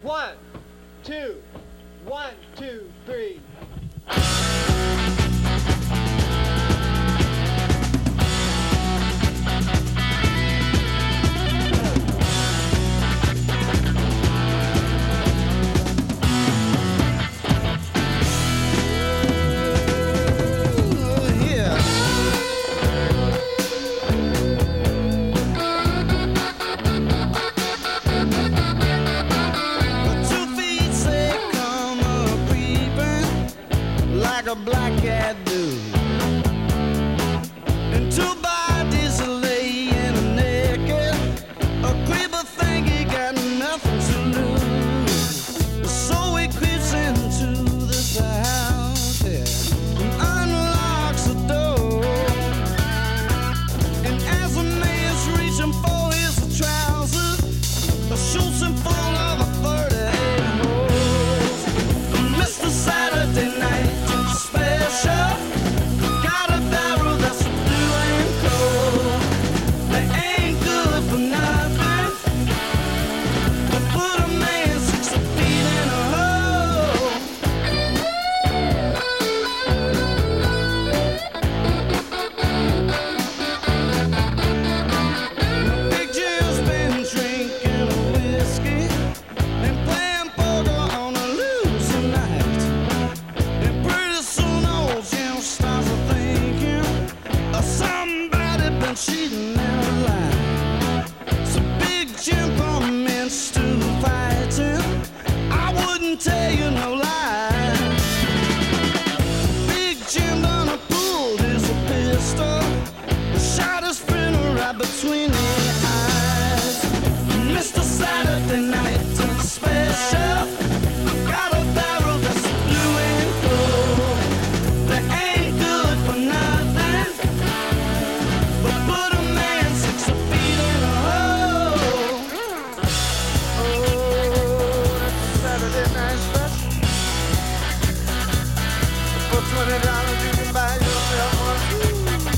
One, two, 1, 2, 3. A black cat do, and two bodies are laying naked. A creeper think he got nothing to lose, so he creeps into this house, yeah, and unlocks the door. And as the man's reaching for his trousers, shoots him full of a 38 holes. Mr. Saturday Night Special, got a barrel that's blue and cold. They ain't good for nothing, but put a man 6 feet in a hole. Big Jim's been drinking whiskey and playing poker on a losing night. And pretty soon old Jim starts thinking somebody been cheating their life. So Big Jim commenced to fighting. I wouldn't tell you no lie. Big Jim done pulled his pistol, shot his friend right between the eyes. Mr. Saturday Night Special, got a barrel that's blue and gold. They ain't good for nothing, but put a man 6 feet in a hole. Oh, that's Saturday Night Special. For $20 you can buy yourself one.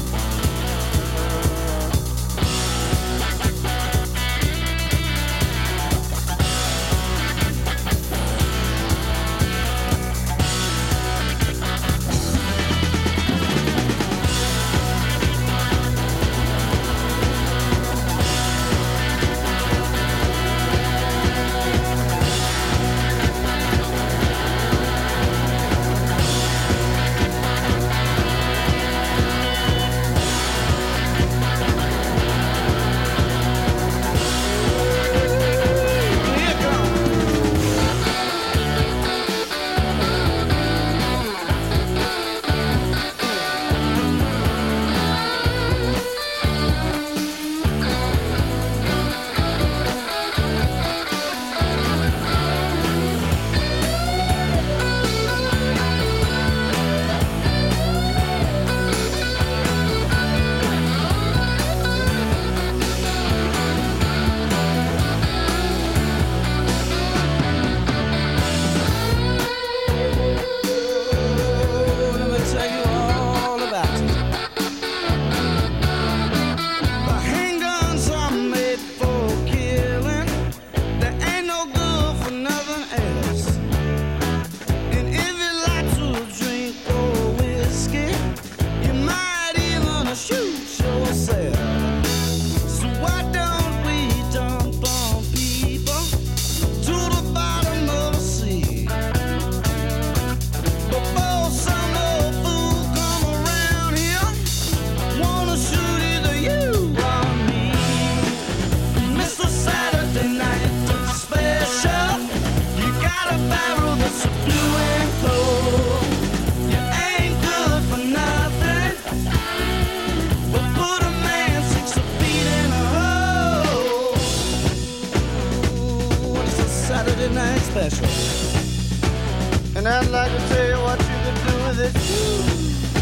Saturday Night Special, and I'd like to tell you what you could do with it too.